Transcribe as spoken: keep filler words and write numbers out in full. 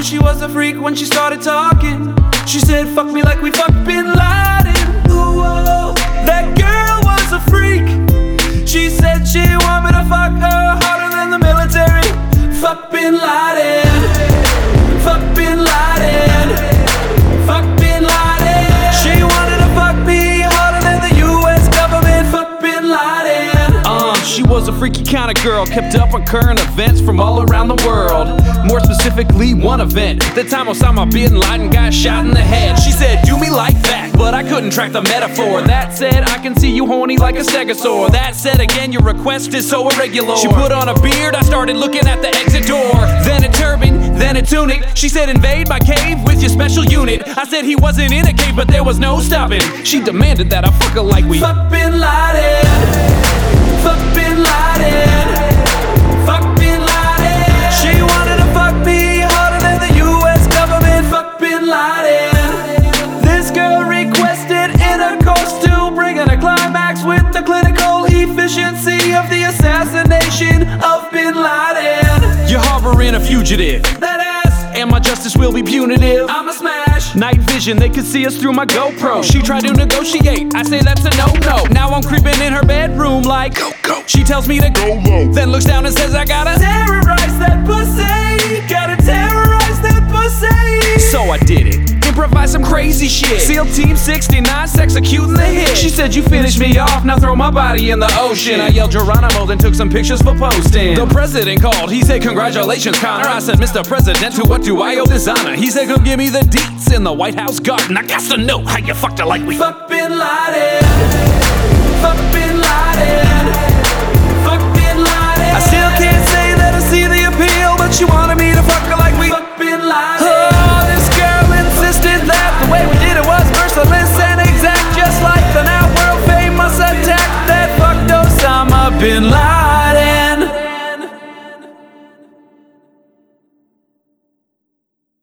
she was a freak when she started talking. She said, fuck me like we fucked Bin Laden. Ooh, oh, that girl was a freak. She said she wanted me to fuck her harder than the military. Fuck Bin Laden. Fuck Bin Laden. Fuck Bin Laden. She wanted to fuck me harder than the U S government. Fuck Bin Laden. Uh, she was a freaky kind of girl, kept up on current events from all around the world. More specifically, one event, the time Osama Bin Laden got shot in the head. She said, do me like that, but I couldn't track the metaphor. That said, I can see you horny like a stegosaur. That said again, your request is so irregular. She put on a beard, I started looking at the exit door. Then a turban, then a tunic. She said, invade my cave with your special unit. I said he wasn't in a cave, but there was no stopping. She demanded that I fuck her like we fuck Bin Laden. Fuck Bin Laden. Fuck Bin Laden. She wanted to fuck me harder than the U S government. Fuck Bin Laden. This girl requested intercourse to bring in a climax with the clinical efficiency of the assassination of Bin Laden. You're harboring a fugitive. That ass. And my justice will be punitive. I'm a smash. Night vision, they could see us through my GoPro. She tried to negotiate, I say that's a no-no. Now I'm creeping in her bedroom like go, go. She tells me to go low, then looks down and says I gotta terrorize that pussy. Gotta terrorize that pussy. So I did it, improvise some crazy shit. SEAL Team sixty-nine, executing the hit. She said you finished me off, now throw my body in the ocean. I yelled Geronimo, then took some pictures for posting. The president called, he said congratulations Connor. I said Mister President, to what do I owe this honor? He said come give me the deets in the White House garden. I got to know how you fucked her like we fuck Bin Laden. Fuck Bin Laden. Fuck Bin Laden. I still can't say that I see the appeal, but she wanted me to fuck her like we fuck Bin Laden. Oh, this girl insisted that the way we did it was merciless and exact, just like the now world famous attack that fucked Osama Bin Laden.